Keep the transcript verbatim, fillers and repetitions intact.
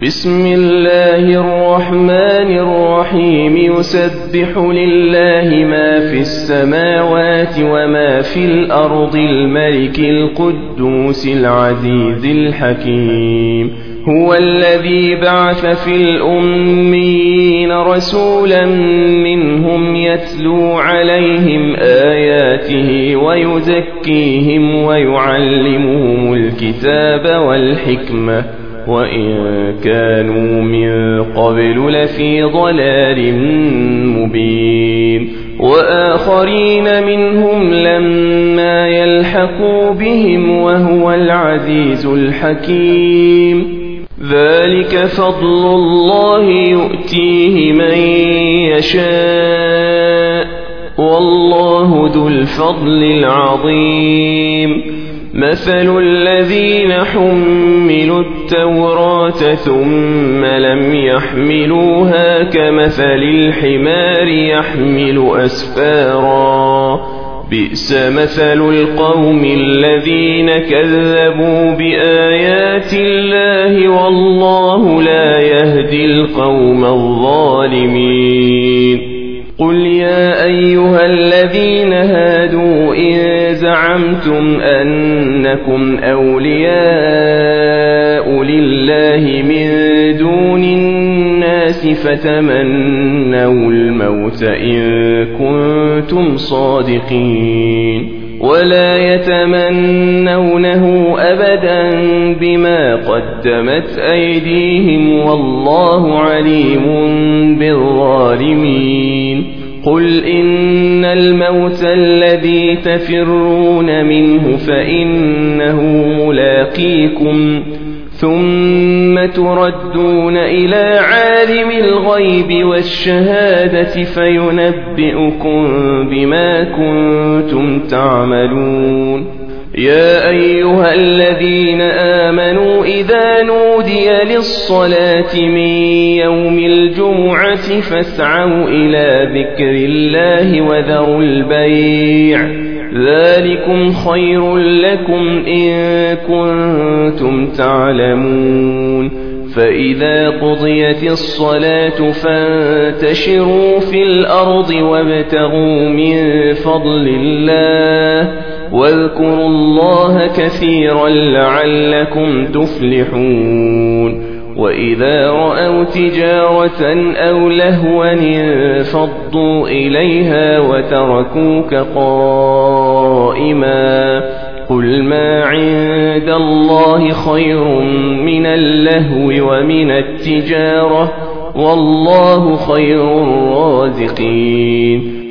بسم الله الرحمن الرحيم يسبح لله ما في السماوات وما في الأرض الملك القدوس العزيز الحكيم هو الذي بعث في الأميين رسولا منهم يتلو عليهم آياته ويزكيهم ويعلمهم الكتاب والحكمة وإن كانوا من قبل لفي ضلال مبين وآخرين منهم لما يلحقوا بهم وهو العزيز الحكيم ذلك فضل الله يؤتيه من يشاء والله ذو الفضل العظيم مثل الذين حملوا التوراة ثم لم يحملوها كمثل الحمار يحمل أسفارا بئس مثل القوم الذين كذبوا بآيات الله والله لا يهدي القوم الظالمين قل يا أيها الذين هادوا إن زعمتم أنكم أولياء لله من دون الناس فتمنوا الموت إن كنتم صادقين ولا يتمنونه أبدا بما قدمت أيديهم والله عليم بالظالمين قل إن الموت الذي تفرون منه فإنه ملاقيكم ثم تردون إلى عالم الغيب والشهادة فينبئكم بما كنتم تعملون يا أيها الذين آمنوا إذا نودي للصلاة من يوم الجمعة فاسعوا إلى ذكر الله وذروا البيع ذلكم خير لكم إن كنتم تعلمون فإذا قضيت الصلاة فانتشروا في الأرض وابتغوا من فضل الله واذكروا الله كثيرا لعلكم تفلحون وإذا رأوا تجارة أو لهوا انفضوا إليها وتركوك قائما قل ما عند الله خير من اللهو ومن التجارة والله خير الرازقين